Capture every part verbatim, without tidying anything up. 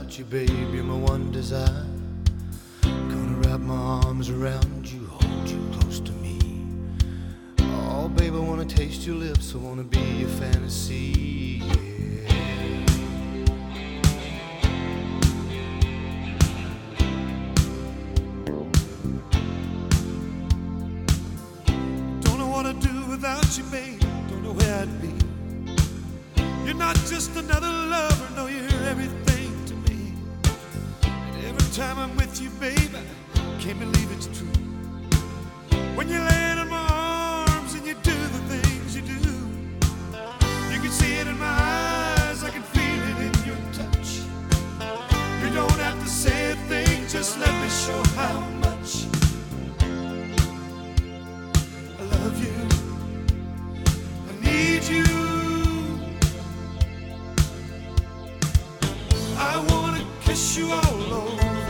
without you, babe. You're my one desire. Gonna wrap my arms around you, hold you close to me. Oh, babe, I wanna taste your lips, I wanna be your fantasy. Yeah. Don't know what I'd do without you, babe. Don't know where I'd be. You're not just another lover, no, you're everything to me. And every time I'm with you, babe, I can't believe it's true. When you land in my arms and you do the things you do, you can see it in my eyes, I can feel it in your touch. You don't have to say a thing, just let me show how much I love you. I need you. I wanna kiss you all over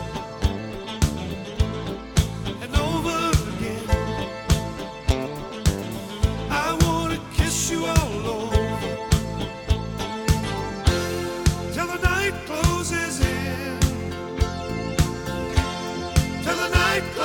and over again. I wanna kiss you all over till the night closes in. Till the night closes in.